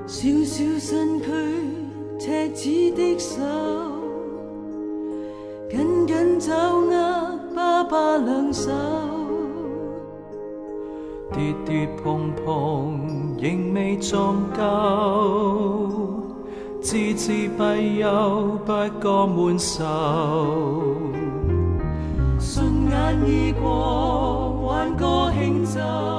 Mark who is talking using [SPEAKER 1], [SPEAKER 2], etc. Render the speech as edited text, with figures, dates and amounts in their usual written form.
[SPEAKER 1] 小小身躯，赤子的手，紧紧抓握爸爸两手，
[SPEAKER 2] 跌跌碰碰仍未撞够，孜孜闭忧不覺滿愁。
[SPEAKER 1] 順眼已過，還個輕奏。